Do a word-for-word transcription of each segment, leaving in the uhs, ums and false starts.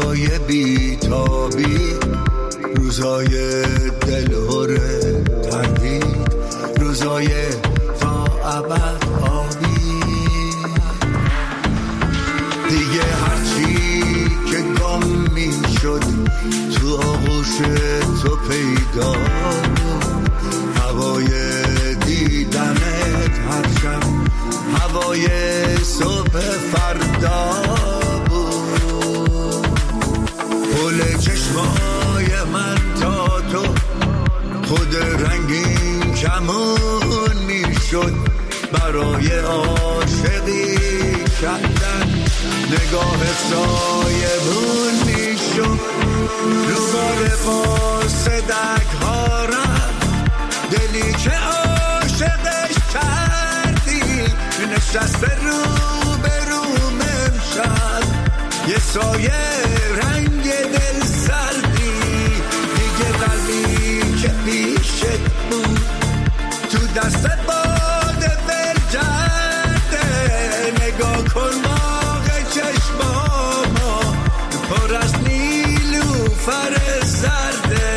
روزای بیتابی، روزای دلهور تردید، روزای تا ابد آبی. دیگه هرچی که گم می شد تو آغوش تو پیدا بود، هوای دیدنت هر شب هوای صبح فردا بود. پل چشمای من تا تو خود رنگین کمون می شد برای عاشقی کردن، نگاه سایبون می شد رو بال فاسدک ها رفت، دلی که عاشقش کردی نشست رو به روم امشب، یه سایه رنگ دل سردی. دیگه قلبی که پیشت بود تو دست باده ول جرده، نگاه کن موقع چشماما پر از نیلوفر زرده.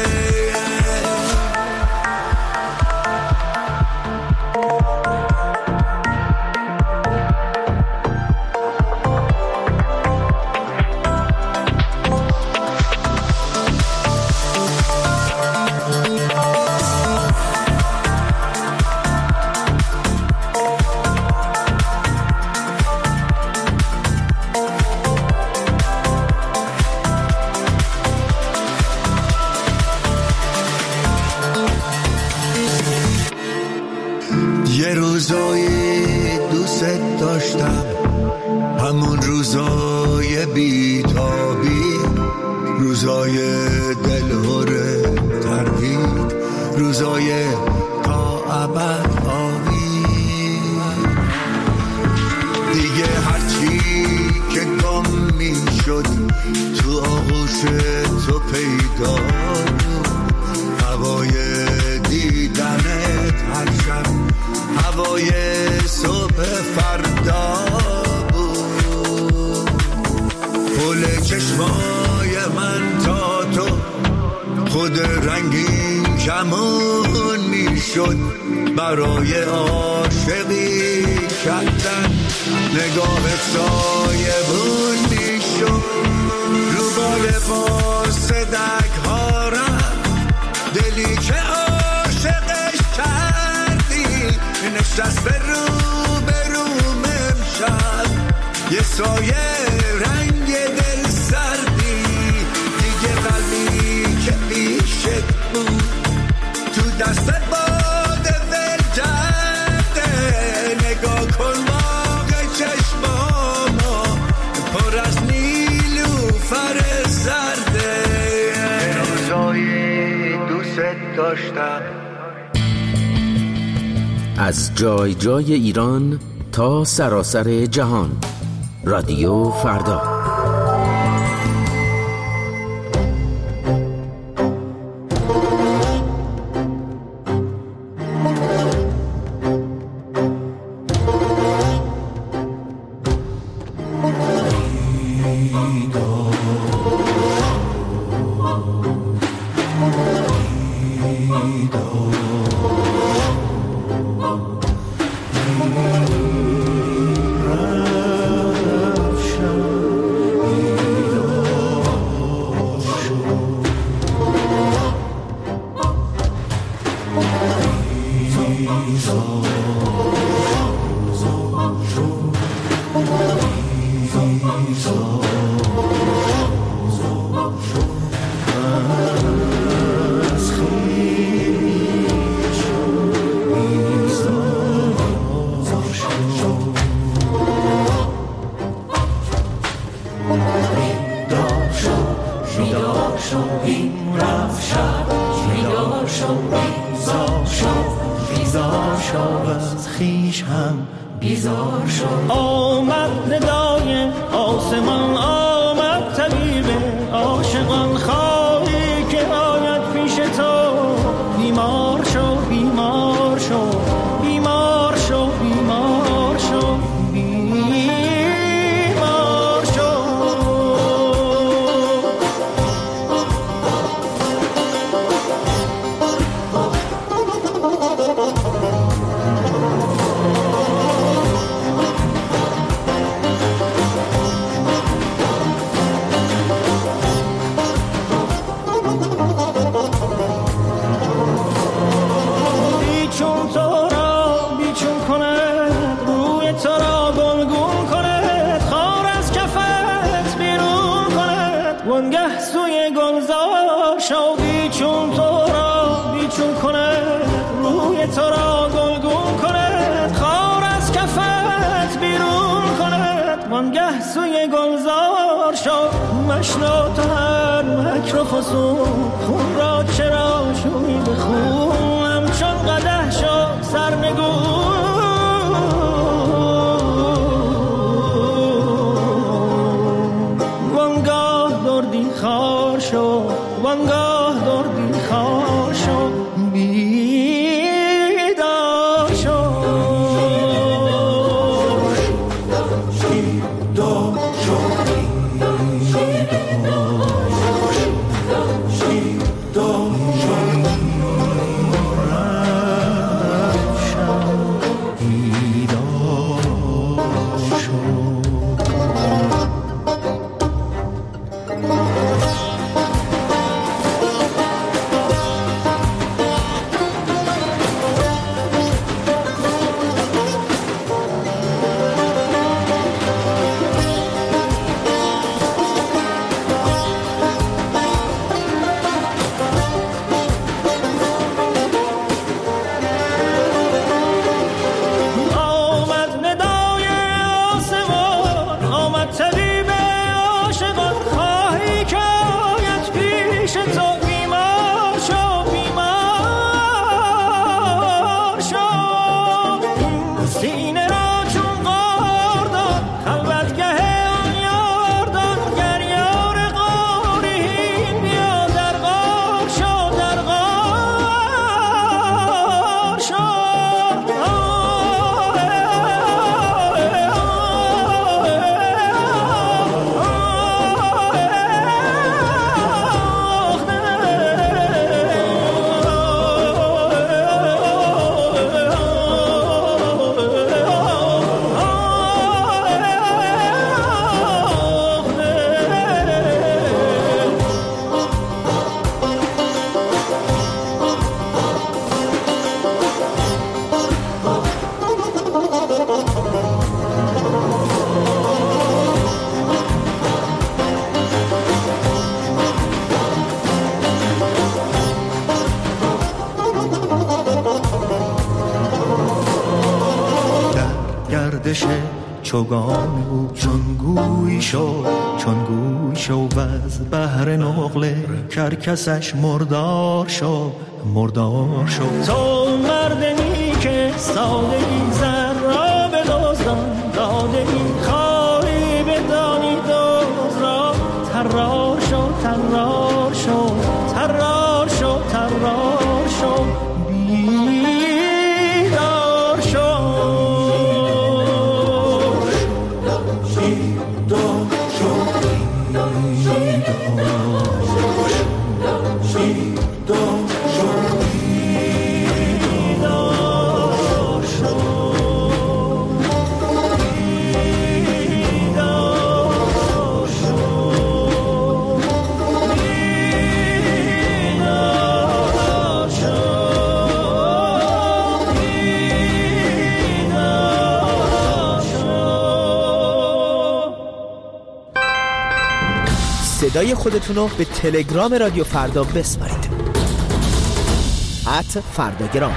یه روزایی دوست داشتم، همون روزای بیتابی، روزای دلهور تردید، روزای تا ابد آبی. دیگه هرچی که گم می شد تو آغوش تو پیدا بود، هوای دیدنت هر شب هوای صبح فردا بود. پل چشمای من تا تو خود رنگین کمون می شد برای عاشقی کردن، نگاه سایبون می شد رو بال فاسدک ها رفت، دلی که عاشقش کردی نشست رو به روم امشب، یه سایه رنگ دل سردی. دیگه قلبی که پیشت بود تو دست باده ول جرده، نگاه کن موقع چشماما پر از نیلوفر زرده. روزای دوست داشتم. از جای جای ایران تا سراسر جهان، رادیو فردا. بیزار شد. آمد ندای آسمان، آمد طبیب عاشقان، خواهی که آید پیش تو. بیمار شو بیمار شو بیمار شو بیمار شو بیمار شو. وانگه سوی گلزار شو، بیچون تو را بیچون کنه، روی تو را گلگون کنه، خار از کفت بیرون کنه. وانگه سوی گلزار شو، مشنو تو هر مکر و فسون، خون را چرا شوی به خون، همچون قدح شو سرنگون. وانگاه دردی خار شو، وانگاه دردی خار شو، بیدار شو. بیدار شو، چوگان او چون گوی شد، چون گوی شد و از بحر نقله کرکسش مردار شد، مردار شد. تو مردمی که ساده ای زر را به دزدان داده ای، خواهی بدانی دوز را ترار شد، ترار شد، ترار شد، ترار شد. صدای خودتون رو به تلگرام رادیو فردا بسپارید. ات فرداگرام.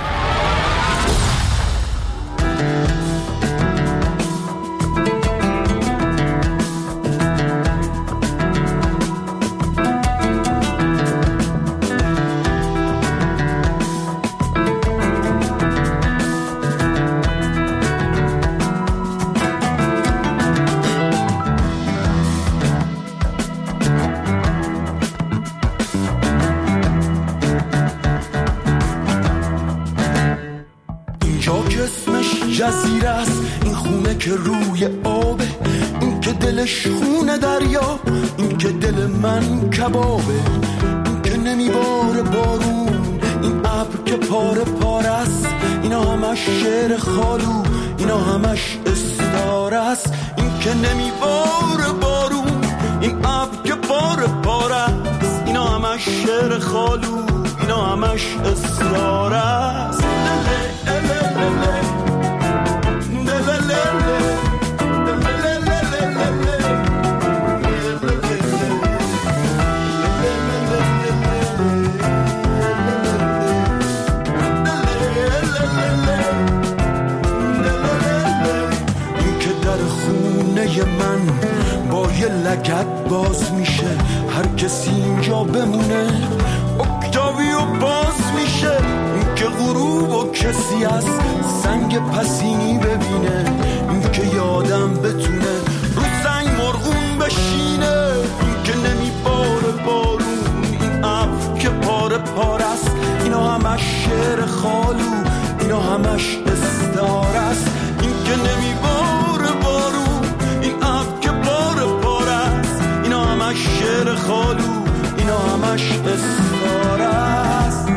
جزیره است این خونه که روی آبه، این که دلش خونه دریا، این که دل من کبابه، این که نمیباره بارون، این ابر که پاره پاره است، اینا همش شعر خالو، اینا همش استاره است. این که نمیباره بارون، این ابر که پاره پاره است، اینا همش شعر خالو، اینا همش استاره است. هر کسی اینجا بمونه اکتاویو باز میشه، این که غروب و کسی از سنگ پسینی ببینه، این که یادم بتونه رو سنگ مرغون بشینه، این که نمیباره بارون، این ابر که پاره پاره است، اینا همش شعر خالو، اینا همش استعاره است، این که نمیباره بارون، این ابر که پاره پاره است، اینا همش شعر خالو، اینا همش استعاره است.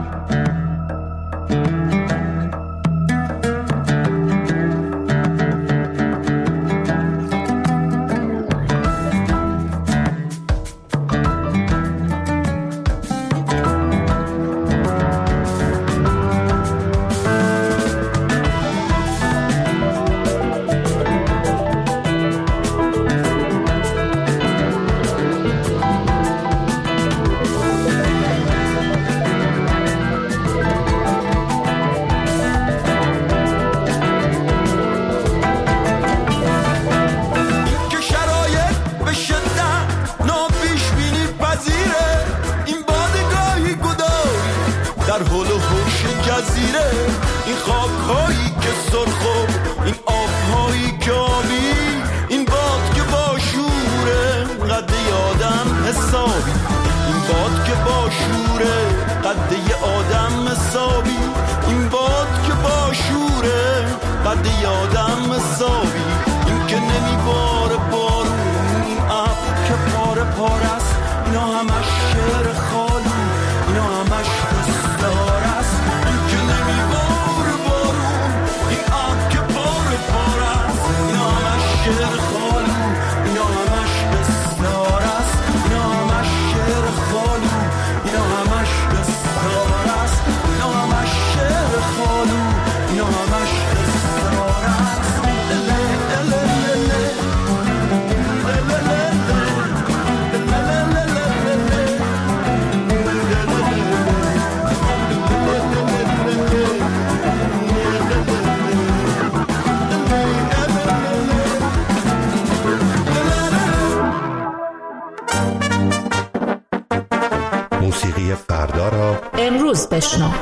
موسیقی فردا را امروز بشنو.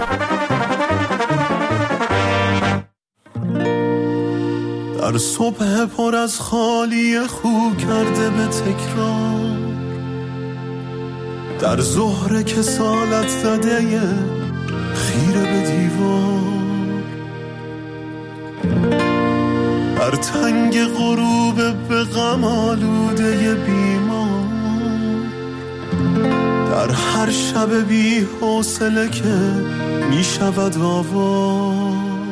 در صبح پر از خالی خو کرده به تکرار، در ظهر کسالت زده خیره به دیوار، در تنگ غروب به غم آلوده بیمار، در هر شب بی حوصله که می شود آوار.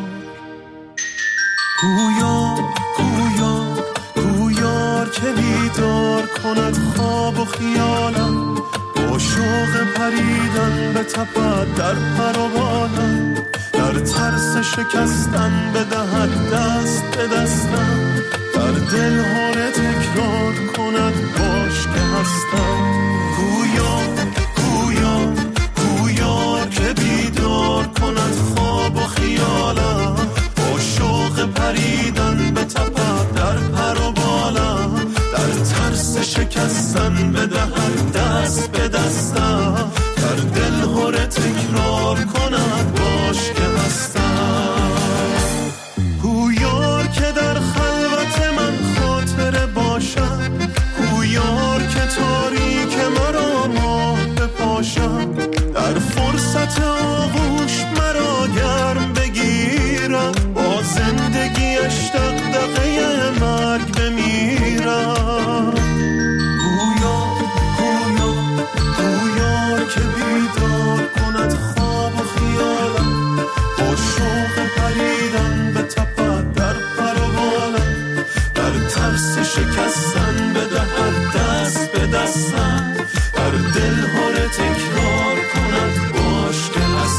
گویا گویا گویار که بیدار کند خواب و خیالم، با شوق پریدن به تپد در پر و بالم، در ترس شکستن بدهد دست به دستم، در دل هاره تکرار کند باش که هستم. گویا گویا گویار که بیدار کند خواب و خیالم، با شوق پریدن به تپد در پر و بالم، در ترس شکستن بدهد دست به دستم، در دل هاره تکرار کند باش که هستم. گویار که در خلوت من خاطره باشم، گویار که تاریک مرا ماه بپاشم، در فرصت آغوش مرا گرم بگیرم، با زندگیش دغدغه مرگ بمیرم. گویا گویا گویار که بیدار کند خواب و خیالم، با شوق پریدن به تپد در پر و بالم، در ترس شکستن بدهد دست به دستم، در دل هاره تکرار کند باش که هست.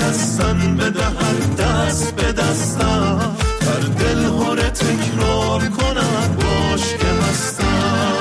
هستن بده هر دست به دستم، در دل هره تکرار کنم باش که هستم.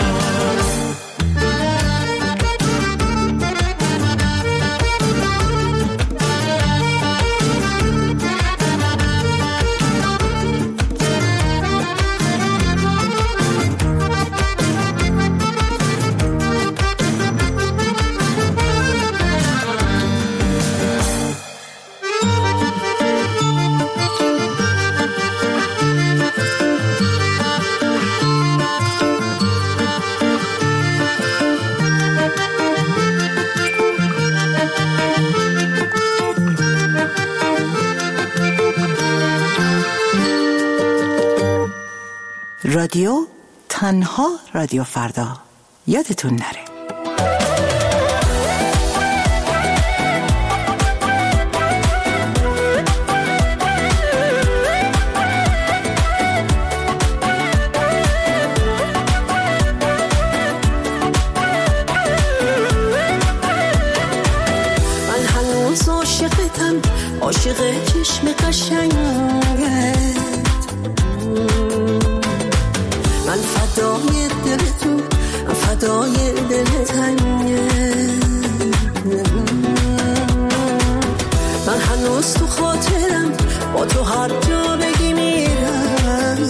رادیو تنها رادیو فردا، یادتون نره. من هنوز عاشقتم، عاشق چشم قشنگت، من فدای دل تو، فدای دل تنگه، من هنوز تو خاطرم، با تو هر جا بگی میرم،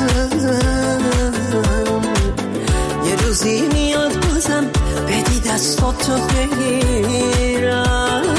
یه روزی میاد بازم بدی دستاتو بگیرم.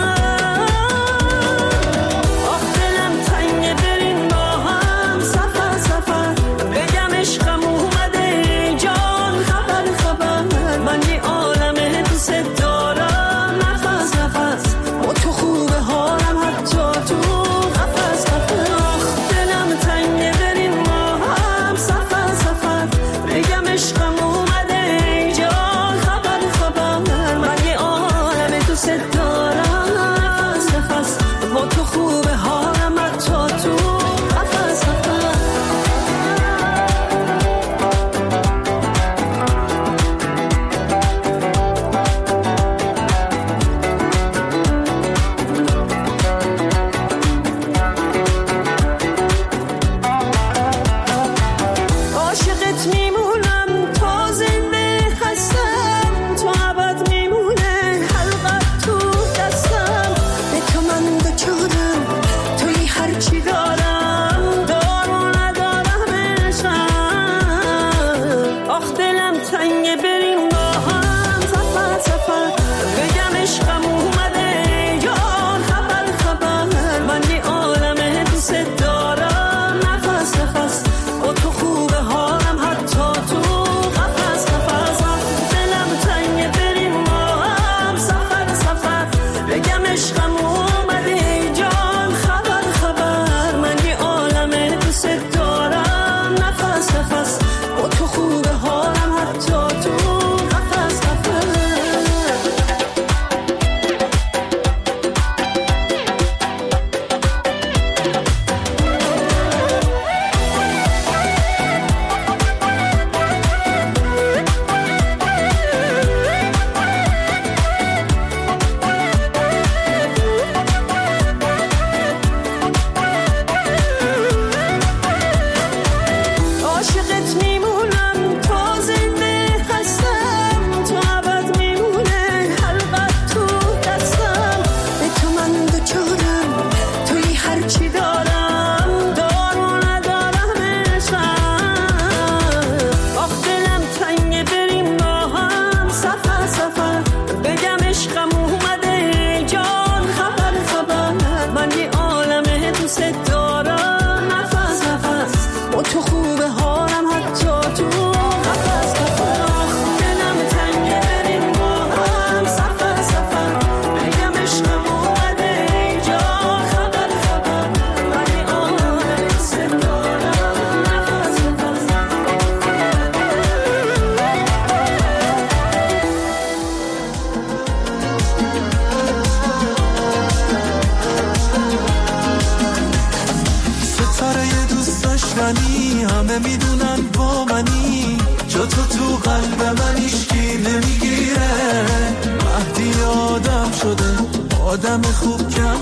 همه میدونن با منی، جا تو تو قلب من هیچکی نمیگیره. مهدی آدم شده، آدم خوب کم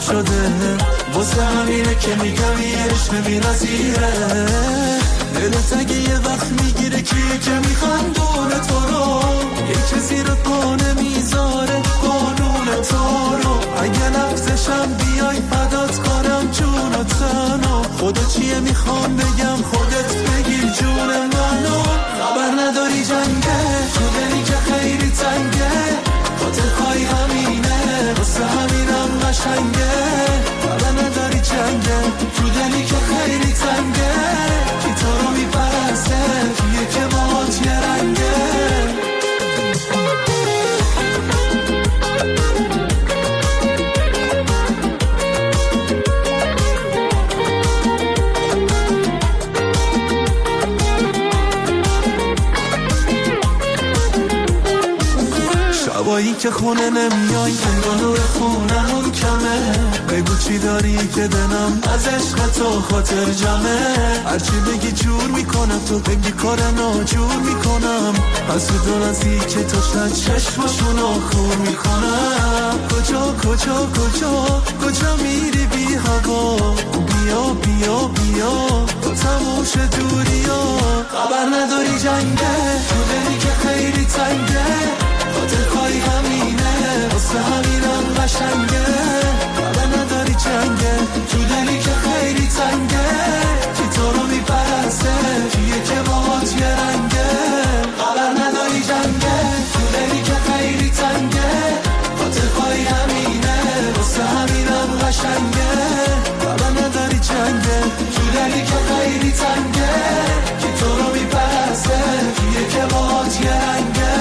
شده، واسه همینه که میگم یه عشق بی‌نظیره. دلت اگه یه وقت میگیره کیه که میخندونه تو رو، یکی زیر پا نمیذاره قانون تو رو. اگه لفظشم بیای فدات کنم جون و تنو، خدا چیه میخوام بگم خودت بگیر جون منو. خبر نداری جنگه تو دلی که خیلی تنگه، خاطر خواهی همینه واسه همینم قشنگه. خبر نداری جنگه تو دلی که خیلی تنگه، کی تو رو میپرسته کیه که باهات یه رنگه. شبایی که خونه نمیای انگار نور خونمون کمه، بگو چی داری که دلم از عشق تو خاطر جمعه. هرچی بگی جور میکنم تو بگی کار ناجور میکنم، از تو دو نزدیک تو شد چشمشونو خور میکنم. کجا کجا کجا کجا میری بی هوا، بیا بیا بیا تو تموش دوریا. خبر نداری جنگه تو دلی که خیلی تنگه، خاطر خواهی همینه واسه همینم قشنگه. خبر نداری جنگه تو دلی که خیلی تنگه، کی تو رو میپرسته کیه که باهات یه رنگه. خبر نداری جنگه تو دلی که خیلی تنگه، خاطر خواهی همینه واسه همینم قشنگه. خبر نداری جنگه تو دلی که خیلی تنگه، کی تو رو میپرسته کیه که باهات یه رنگه.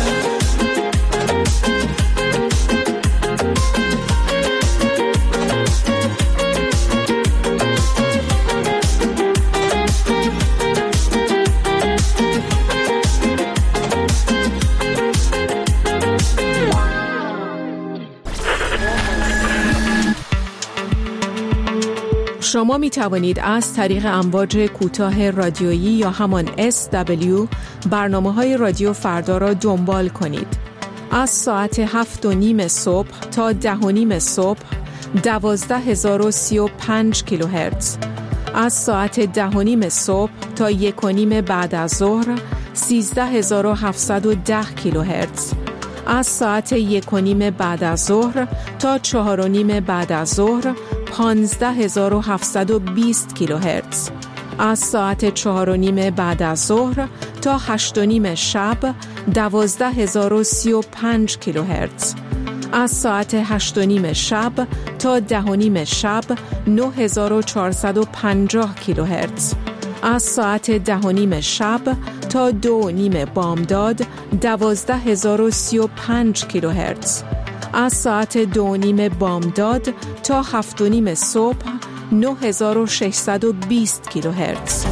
شما می توانید از طریق امواج کوتاه رادیویی یا همان اس دبلیو برنامه‌های رادیو فردا را دنبال کنید. از ساعت هفت و نیم صبح تا ده و نیم صبح دوازده هزار و سی و پنج کیلوهرتز، از ساعت ده و نیم صبح تا یک و نیم بعد از ظهر سیزده هزار و هفتصد و ده کیلوهرتز، از ساعت یک و نیم بعد از ظهر تا چهار و نیم بعد از ظهر پانزده هزار و هفتصد و بیست کیلوهرتز، از ساعت چهار و نیم بعد از ظهر تا هشت و نیم شب دوازده هزار و سی و پنج کیلوهرتز، از ساعت هشت و نیم شب تا ده و نیم شب نه هزار و چهارصد و پنجاه کیلوهرتز، از ساعت ده و نیم شب تا دو و نیم بامداد دوازده هزار و سی و پنج کیلوهرتز، از ساعت دو و نیم بامداد تا هفت و نیم صبح نه هزار و ششصد و بیست کیلوهرتز.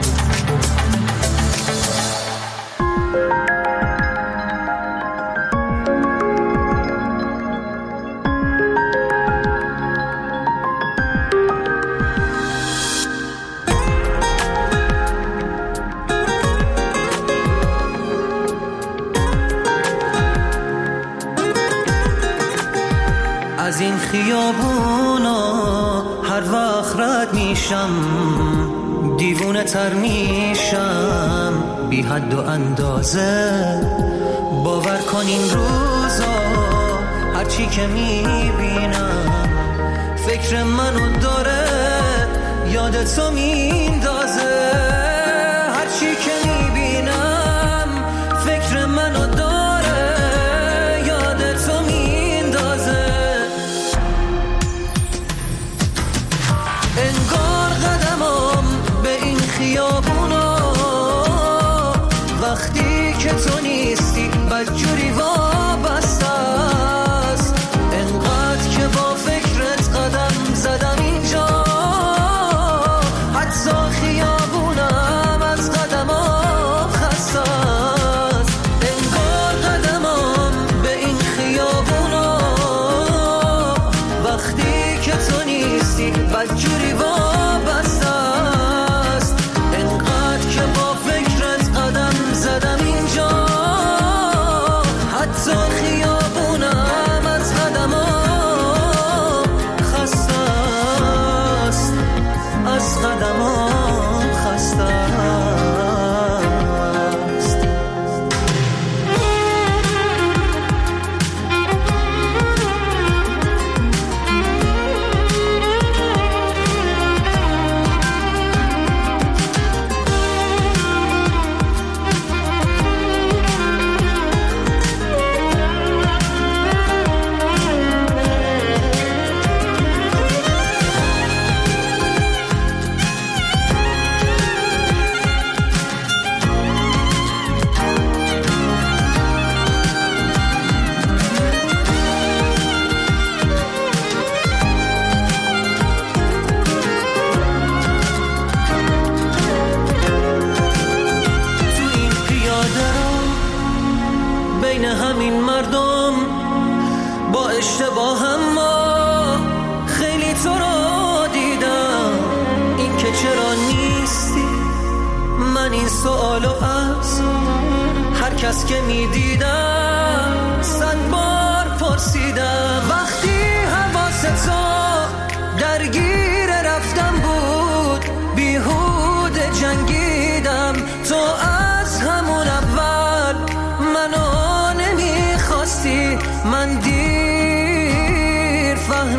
از این خیابونا هر وقت رد میشم دیوونه تر میشم بی حد و اندازه. باور کن این روزا هرچی که میبینم فکر منو داره یادتو میندازه. هرچی که میبینم فکر منو داره یادتو میندازه. انگار قدمم به این خیابونا وقتی که تو نیستی بدجوری وابسته است. انقدر که با فکرت قدم زدم اینجا حتی خیابونم از قدمم خسته است. انگار قدمم به این خیابونا وقتی که تو نیستی بدجوری وابسته است. انقدر که با فکرت قدم زدم اینجا حتی خیابونم از قدمم خسته همین سوالو از هر کس که میدیدم صد بار پرسیدم. وقتی حواست درگیر رفتم بود بیهوده جنگیدم، تو از همون اول منو نمیخواستی، من دیر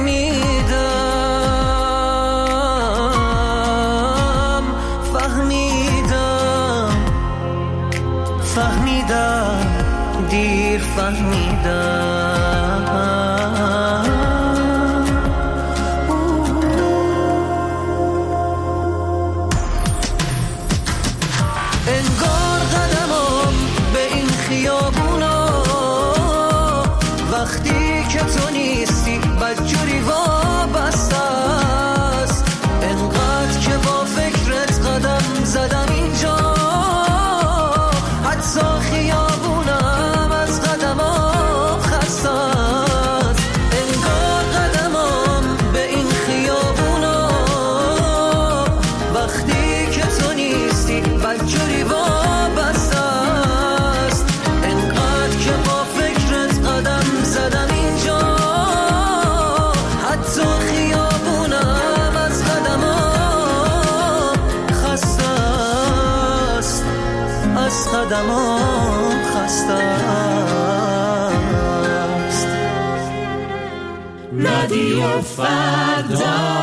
فهمیدم فهمیدم فهمیدم دیر فهمیدم. انگار قدمم به این خیابونا وقتی که تو نیستی بدجوری وابسته است. انقدر که با فکرت قدم زدم اینجا، حتی خیابونم از قدمم خسته است. انگار قدمم به این خیابونا وقتی که تو نیستی بدجوری وابسته است. انقدر که با فکرت قدم زدم اینجا، حتی خیابونم از قدمم خسته است، از قدمم خسته است. رادیو فردا.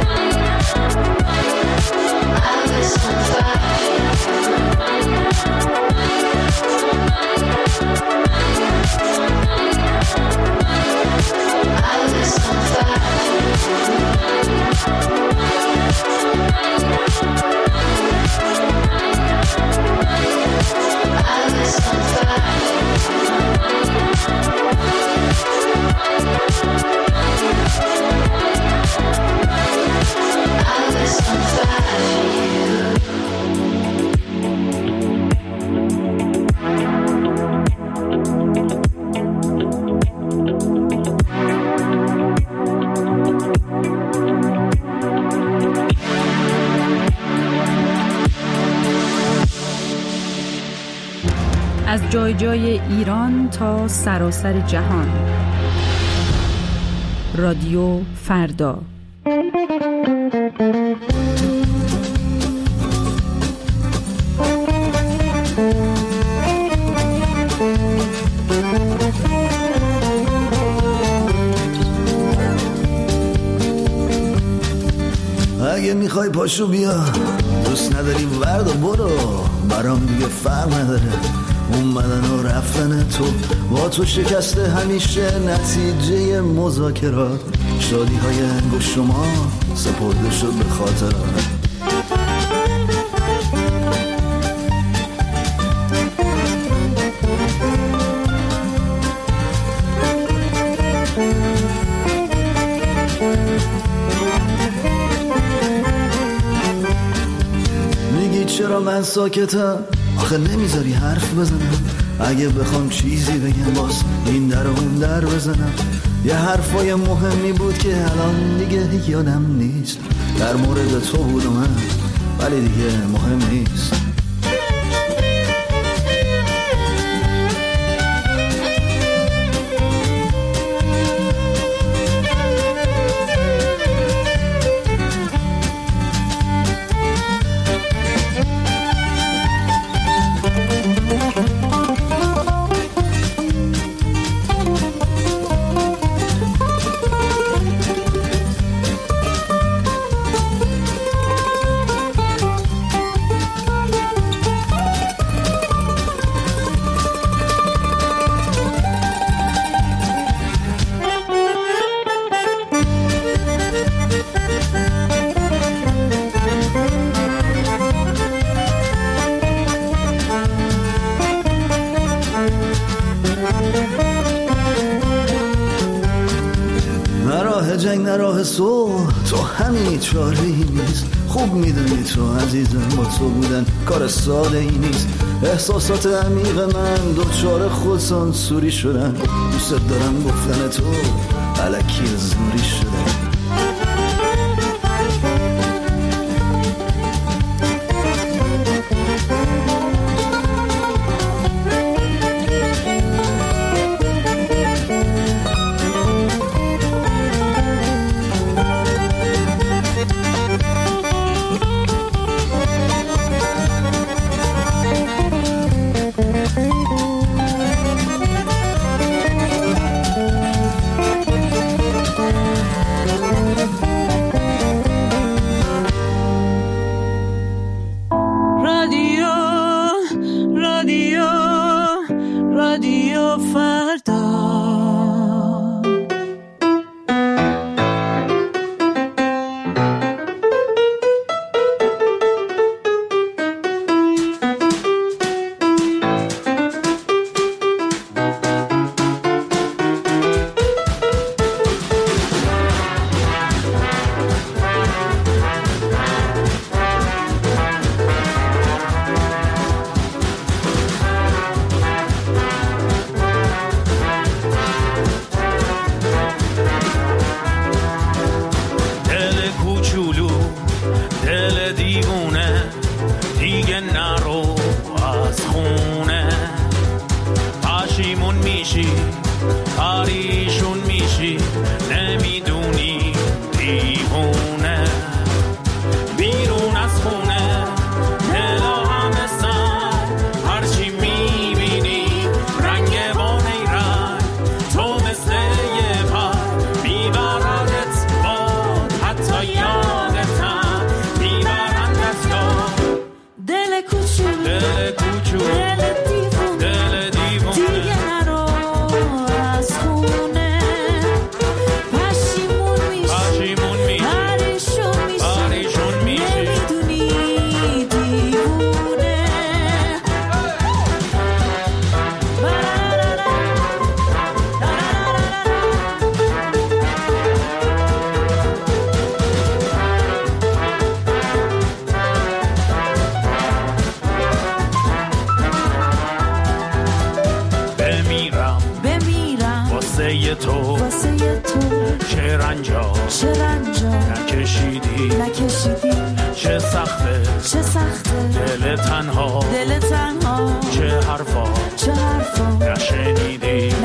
I was on fire. از جای جای ایران تا سراسر جهان. رادیو فردا. اگه میخوای پاشو بیا، دوست نداری ورد و برو، برام دیگه فرق نداره اومدن و رفتن تو. با تو شکسته همیشه نتیجه مذاکرات، شادی های انگشت شما سپرده شد به خاطرات. چرا من ساکتم؟ آخه نمیذاری حرف بزنم. اگه بخوام چیزی بگم باز این در اون در بزنم. یه حرفای مهمی بود که الان دیگه یادم نیست. در مورد تو بود و من، ولی دیگه مهم نیست. جنگ نراه سو تو همین چاری نیست. خوب میدونی تو عزیزم با تو بودن کار ساده ای نیست. احساسات عمیق من دوچار خودسانسوری شدن. دوست دارم گفتن تو الکی زوری شدن. تو چه رنجا نکشیدی چه سخته چه سخته دل تنها دل تنها چه حرفا چه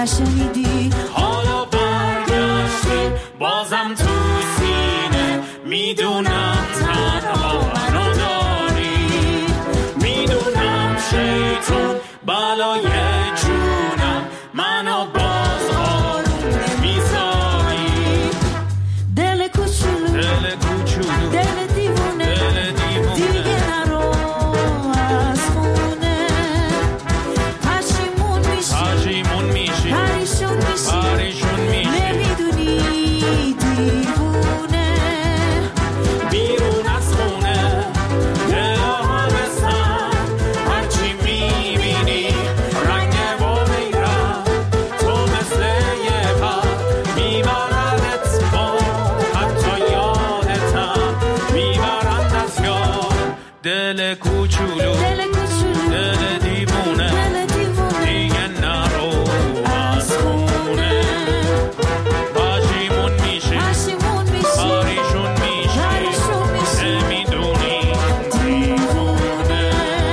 نشنیدی، حالا برگشتی بازم تو سینه، میدونم تنها منو داری، میدونم شیطون بلای جونم منو باز آروم نمیذاری. دل کوچولو دل کوچولو دل دیوونه دل دیوونه دیگه نرو از خونه، پشیمون میشی پشیمون میشی پریشون میشی پریشون میشی، نمیدونی دیوونه. بیرون از خونه دل آبستن، هرچی میبینی رنگ و میرم، تو مثل یه پر میبردت با، حتی یادتم میبرندت یاد. دل کوچولو دل کوچولو دل دیوونه دل دیوونه دیگه نرو از خونه، پشیمون میشی پشیمون میشی پریشون میشی پریشون میشی نمیدونی دیوونه.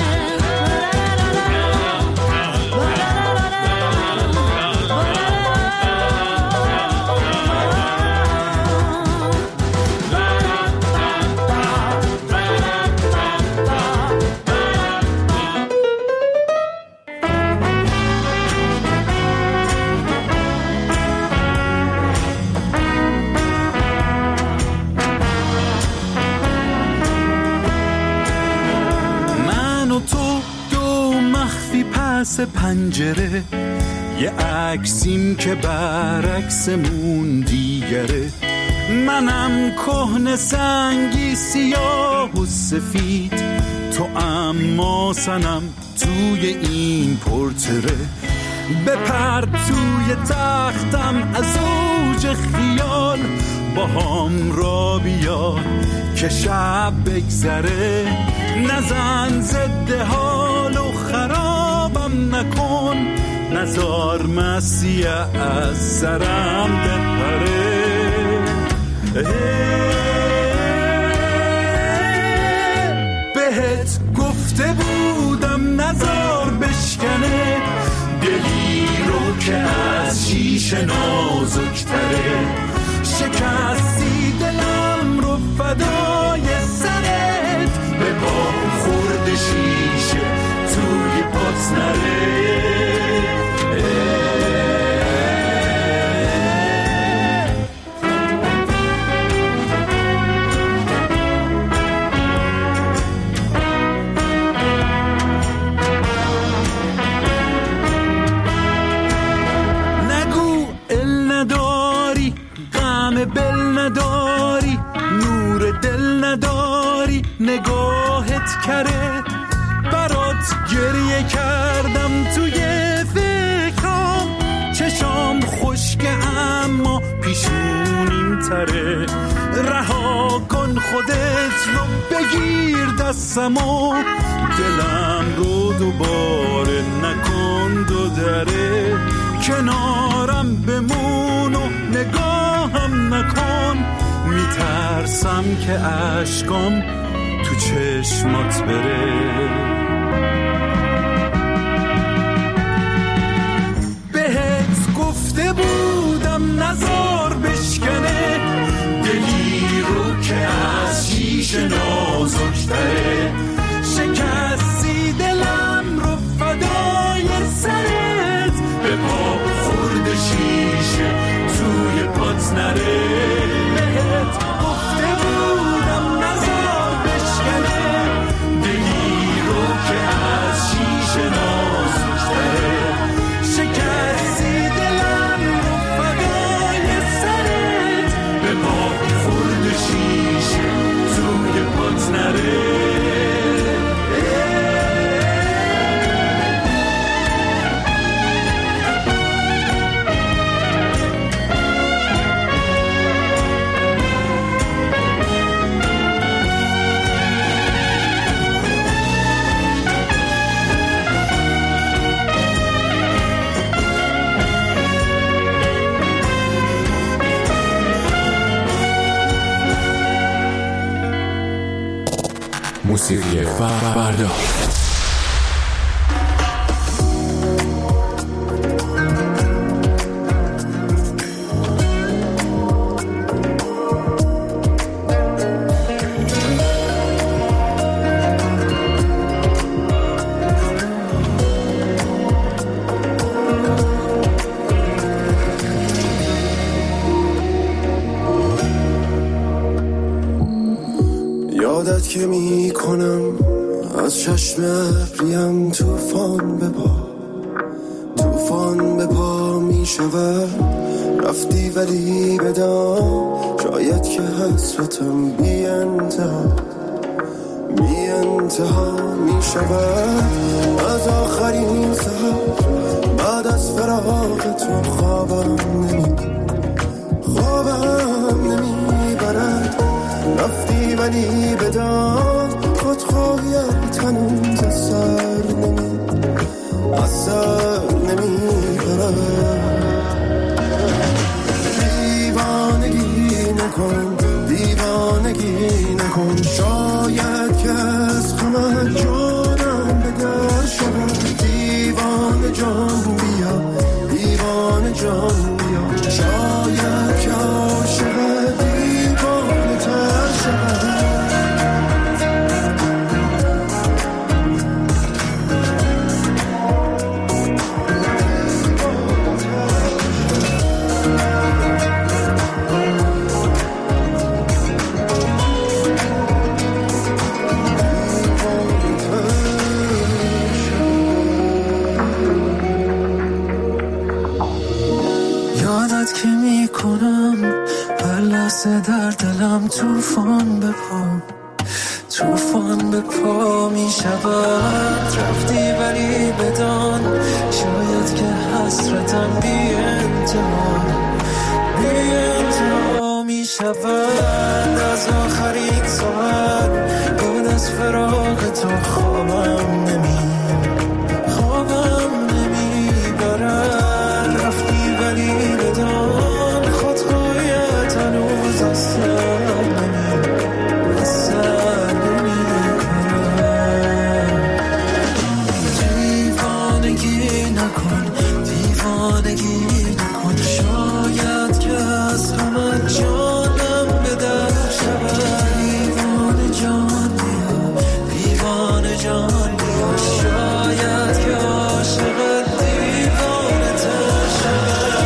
من و تو دو مخفی پس پنجره، یه عکسیم که برعکسمون دیگره، منم کهنه سنگی سیاه و سفید، تو اما سنم توی این پورتره، بپر توی تختم از اوج خیال، با هم را بیا که شب بگذره، نزن زده حال و خرابم نکن، نزار مسیح از سرم بپره. بهت گفته بودم نزار بشکنه، دلی رو که از شیشه نازکتره، شکستی دلم رو فدای سرت، به با خورد شیشه توی پات نره. نگو ال نداری، غم بل نداری، نور دل نداری، نگاهت کره، برات گریه کردم توی فکرام، چشام خشکه اما پیشونیم تره، رها کن خودت رو بگیر دستمو، دلم رو دوباره نکن دو دره، کنارم بمون و نگاهم نکن، میترسم که اشکام تو چشمات بره. بهت گفته بودم نزار بشکنه، دلی رو که از شیشه نازکتره، شکستی دلم رو فدای سرت، به پا خورد شیشه توی پات نره. بهت گفته بودم نزار بشکنه، دلی رو که از شیشه نازکتره، شکستی دلم رو فدای سرت، به پا خورد شیشه توی پات نره. موسیقی فردا. که می کنم از چشم ابریم توفان به پا، توفان به پا می شود. رفتی ولی بدان شاید که حسرتم بی انتها، بی انتها می شود. از آخرین سحر بعد از فراق تو خوابم نمی خوابم نمی برد. رفتی ولی بدان خودخواهیت هنوز از سر نمی از سر نمی برد. دیوانگی نکن دیوانگی نکن، شاید که از غمت جانم به در شود. دیوانه جان بیا دیوانه جان بیا، شاید که عاشق دیوانه تر شود. که می کنم هر لحظه در دلم توفان به پا، توفان به پا می شود. رفتی ولی بدان شاید که حسرتم بی انتها، بی انتها می شود. از آخرین ساعت بعد از فراق تو خوابم نمی خوابم نمی برد. رفتی ولی بدان خودخواهیت هنوز از سر نمی از سر نمی کنم. دیوانگی نکن دیوانگی نکن، شاید که از همه جانم به در شود. دیوانه جان بیا دیوانه جان بیا، شاید که عاشق دیوانه تر شود.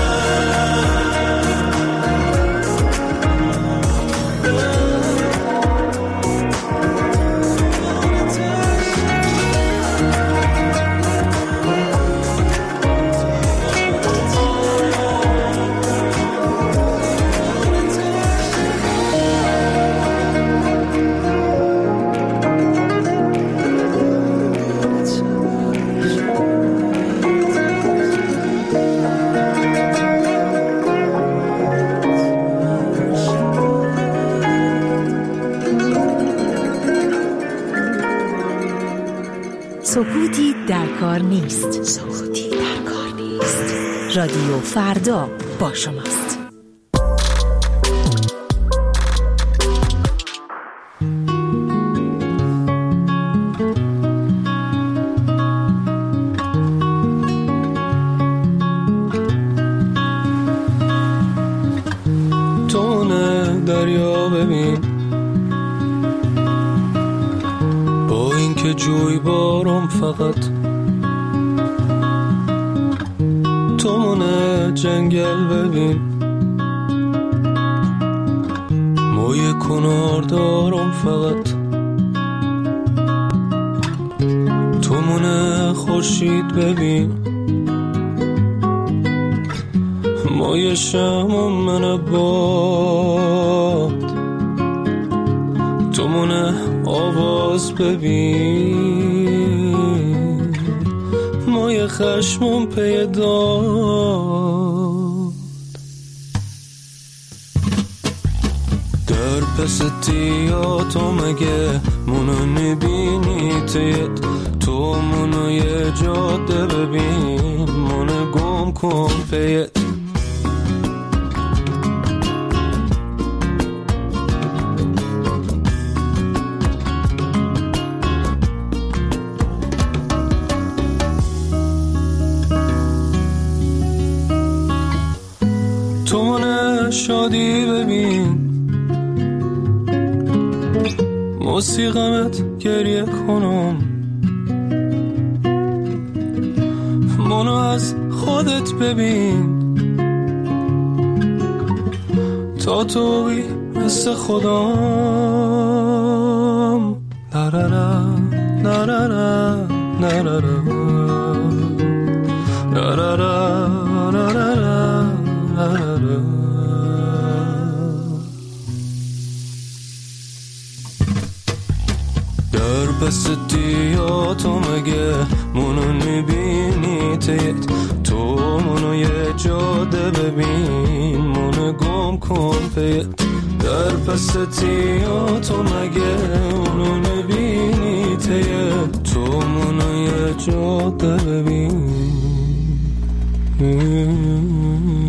سکوتی در کار نیست. سکوتی در کار نیست. رادیو فردا با شماست. تونه دریا ببین با این که جوی بارم، فقط تو مونه جنگل ببین موی کنار دارم، فقط تو مونه خورشید ببین موی شمم من باد. تو مونه آواز ببین مای خشمم پیداد. در پس تیاتو مگه منو نبینی تیت، تو منو یه جاده ببین منو گم کن پیت. شادی ببین موسیقمت گریه کنم، منو از خودت ببین تا توی مثل خودم. در بستی یا تو مگه منو میبینی تیت تو منو یه جاده ببین منو گم کن پیت در پستی یا تو مگه منو میبینی تیت تو منو یه جاده ببین